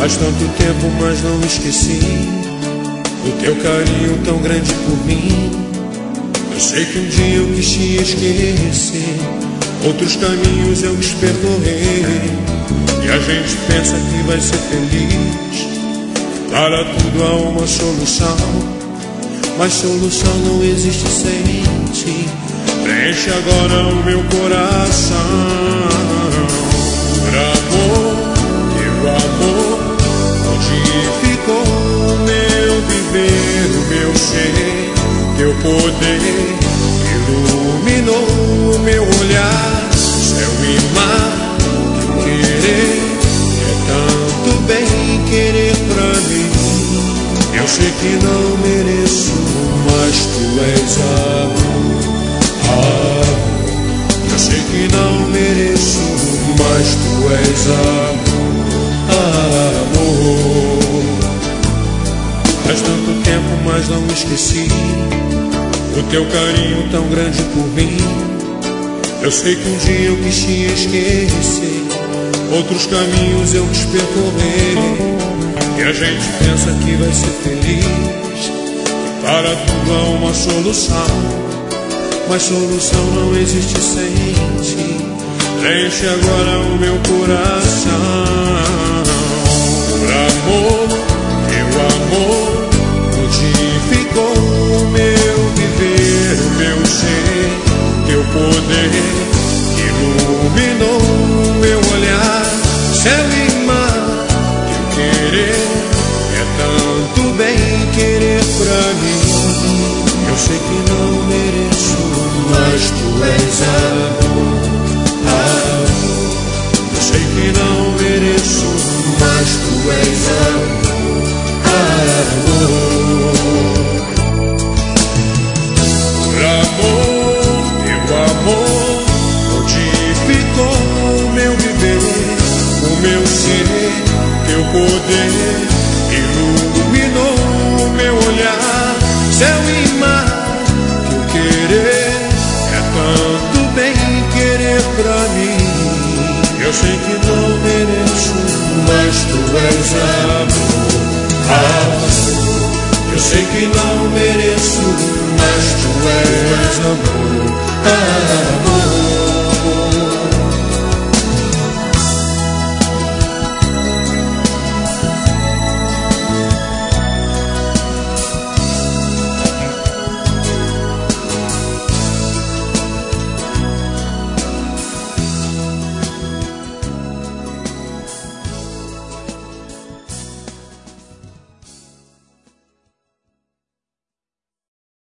Faz tanto tempo, mas não esqueci o teu carinho tão grande por mim. Eu sei que um dia eu quis te esquecer, outros caminhos eu percorri, e a gente pensa que vai ser feliz. Para tudo há uma solução, mas solução não existe sem ti. Preenche agora o meu coração. Por amor, teu amor modificou o meu viver, o meu ser. Teu poder iluminou o meu olhar. Céu e mar, teu querer é tanto bem querer pra mim. Eu sei que não mereço, mas tu és amor. Eu sei que não mereço, mas tu és amor. Faz tanto tempo, mas não esqueci o teu carinho tão grande por mim. Eu sei que um dia eu quis te esquecer, outros caminhos eu quis percorrer, e a gente pensa que vai ser feliz. Para tudo há uma solução, mas solução não existe sem ti. Preenche agora o meu coração. Por amor, teu amor modificou o meu viver, o meu ser. Teu poder iluminou o meu olhar. Céu e mar, teu querer é tanto bem querer pra mim. Eu sei que não mereço, mas tu és amor. Eu sei que não mereço, mas tu és amor. Por amor, teu amor modificou o meu viver, o meu ser. Teu poder iluminou o meu olhar. Céu e mar, teu querer é tanto bem querer pra mim. Eu sei que não mereço, mas tu és amor. Eu sei que não mereço, mas tu és amor.